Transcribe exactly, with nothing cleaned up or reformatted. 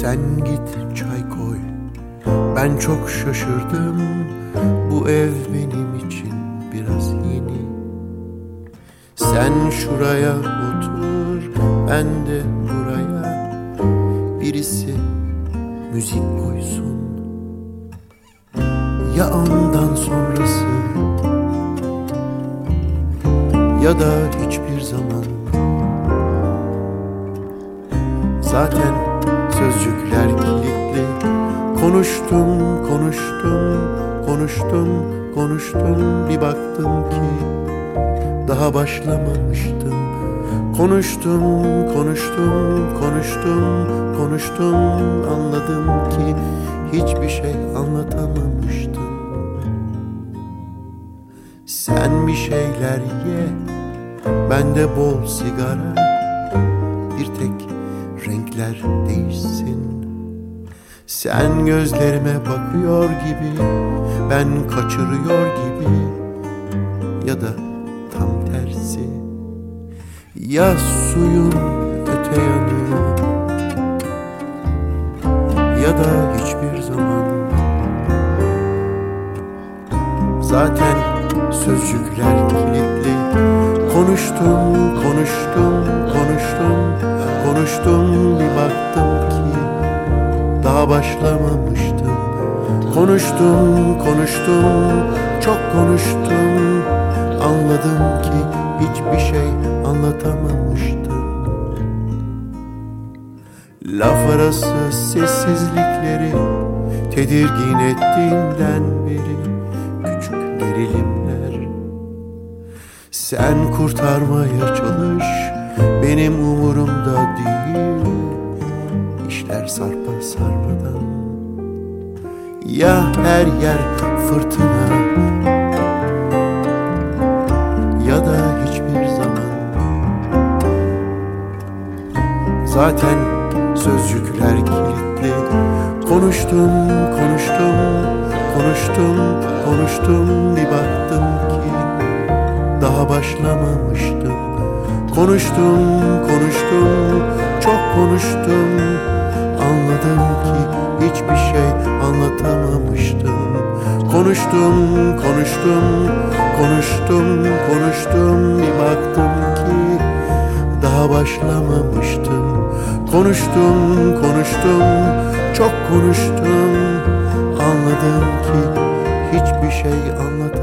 Sen git çay koy, ben çok şaşırdım. Bu ev benim için biraz yeni. Sen şuraya otur, ben de buraya. Birisi müzik koysun. Ya ondan sonrası ya da hiçbir zaman. Zaten sözcükler kilitli. Konuştum, konuştum, konuştum, konuştum. Bir baktım ki daha başlamamıştım. Konuştum, konuştum, konuştum, konuştum. Anladım ki hiçbir şey anlatamamıştım. Sen bir şeyler ye, ben de bol sigara. Bir tek renkler değişsin. Sen gözlerime bakıyor gibi, ben kaçırıyor gibi. Ya da tam tersi. Ya suyun öte yanı ya da hiçbir zaman. Zaten sözcükler kilitli. Konuştum, konuştum, konuştum, konuştum. Bir baktım ki daha başlamamıştım. Konuştum, konuştum, çok konuştum. Anladım ki hiçbir şey anlatamamıştım. Laf arası sessizlikleri tedirgin ettiğinden beri küçük gerilimler. Sen kurtarmaya çalış, benim umurumda değil. İşler sarpa sarmadan. Ya her yer fırtına ya da hiçbir zaman. Zaten sözcükler kilitli. Konuştum, konuştum, konuştum, konuştum. Bir baktım ki daha başlamamıştım. Konuştum, konuştum, çok konuştum. Anladım ki hiçbir şey anlatamamıştım. Konuştum, konuştum, konuştum, konuştum. Bir baktım ki daha başlamamıştım. Konuştum, konuştum, çok konuştum. Anladım ki hiçbir şey anlatamamıştım.